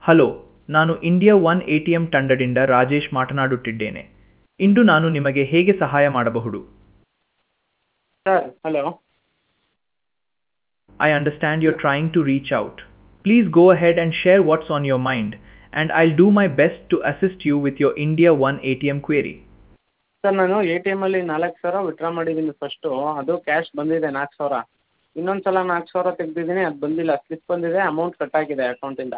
Hello, ನಾನು India one ATM ತಂಡದಿಂದ ರಾಜೇಶ್ ಮಾತನಾಡುತ್ತಿದ್ದೇನೆ. ಇಂದು ನಾನು ನಿಮಗೆ ಹೇಗೆ ಸಹಾಯ ಮಾಡಬಹುದು? Sir hello. I understand you're trying to reach out. Please go ahead and share what's on your mind, and I'll do my best to assist you with your India One ATM query. Sir ನಾನು ATM-ಅಲ್ಲಿ 4,000 withdraw ಮಾಡಿದ್ದೀನಿ first. ಅದು cash ಬಂದಿದೆ 4,000. ಇನ್ನೊಂದು ಸಲ 4,000 ತೆಗೆದಿದ್ದೀನಿ, ಅದು ಬಂದಿಲ್ಲ. Slip ಬಂದಿದೆ, ಅಮೌಂಟ್ ಕಟ್ ಆಗಿದೆ ಅಕೌಂಟಿಂದ.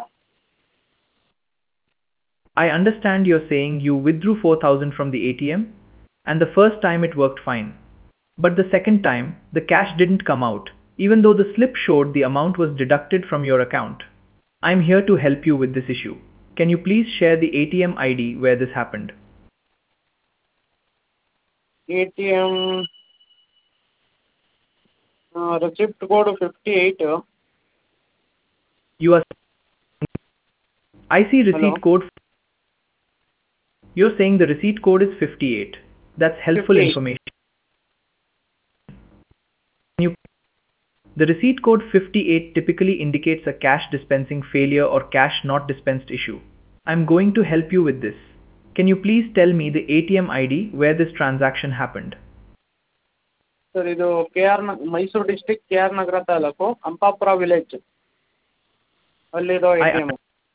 I understand you're saying you withdrew 4,000 from the ATM, and the first time it worked fine. But the second time, the cash didn't come out, even though the slip showed the amount was deducted from your account. I'm here to help you with this issue. Can you please share the ATM ID where this happened? ATM receipt code 58. You are I see hello. receipt code. You're saying the receipt code is 58. That's helpful 58. information. You, the receipt code 58 typically indicates a cash dispensing failure or cash not dispensed issue. I'm going to help you with this. Can you please tell me the ATM ID where this transaction happened? Sir ಇದು Mysuru district KR Nagar taluk Ampapura village ಅಲ್ಲಿರೋ I ATM.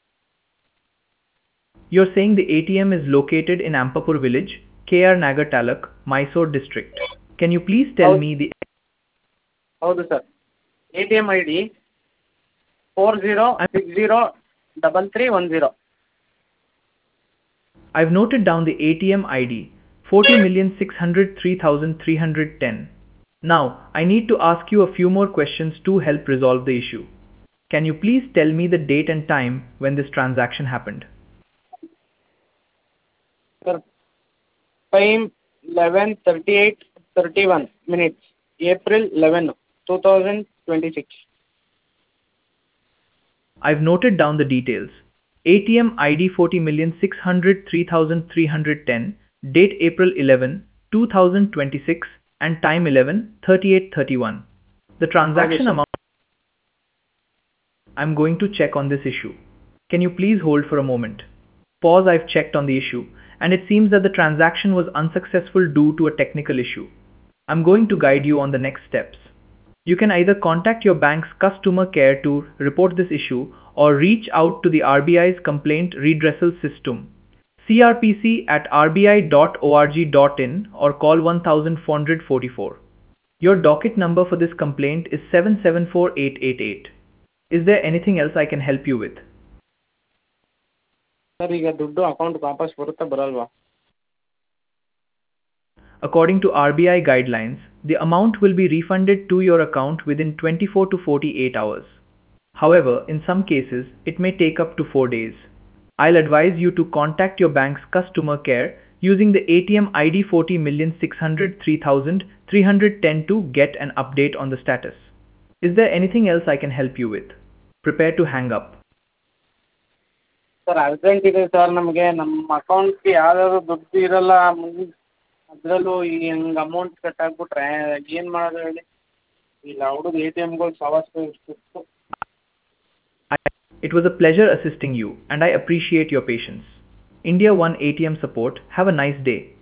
You're saying the ATM is located in Ampapur village, KR Nagar Taluk, Mysore district. Can you please tell me the ಹೌದು sir. ATM ID 40603310. I've noted down the ATM ID 40,603,310. Now, I need to ask you a few more questions to help resolve the issue. Can you please tell me the date and time when this transaction happened? Sir time 11:38:31 minutes, April 11, 2026. I've noted down the details. ATM ID 40,603,310, date April 11, 2026, and time 11:38:31. The transaction sir. amount. I'm going to check on this issue. Can you please hold for a moment? Pause. I've checked on the issue, and it seems that the transaction was unsuccessful due to a technical issue. I'm going to guide you on the next steps. You can either contact your bank's customer care to report this issue or reach out to the RBI's Complaint Redressal System, CRPC, at rbi.org.in or call 1444. Your docket number for this complaint is 774888. Is there anything else I can help you with? Sir ಈಗ ದುಡ್ಡು account ವಾಪಸ್ ಬರುತ್ತಾ ಬರಲ್ವಾ? According to RBI guidelines, the amount will be refunded to your account within 24 to 48 hours. However, in some cases, it may take up to 4 days. I'll advise you to contact your bank's customer care using the ATM ID 40,603,310 to get an update on the status. Is there anything else I can help you with? Prepare to hang up. Sir urgent ಇದೆ sir, ನಮಗೆ ನಮ್ಮ ಅಕೌಂಟ್ಗೆ ಯಾವ್ದಾದ್ರು ದುಡ್ಡು ಇರಲ್ಲ, ಅದರಲ್ಲೂ ಈ ಹಂಗೆ ಅಮೌಂಟ್ ಕಟ್ ಆಗಿಬಿಟ್ರೆ ಏನು ಮಾಡೋದು ಹೇಳಿ? ಇಲ್ಲ ಹುಡುಗ ATMಗಳು ಸವಾಸ್ತು ಇರ್ತಿತ್ತು. It was a pleasure assisting you, and I appreciate your patience. India One ATM support. Have a nice day.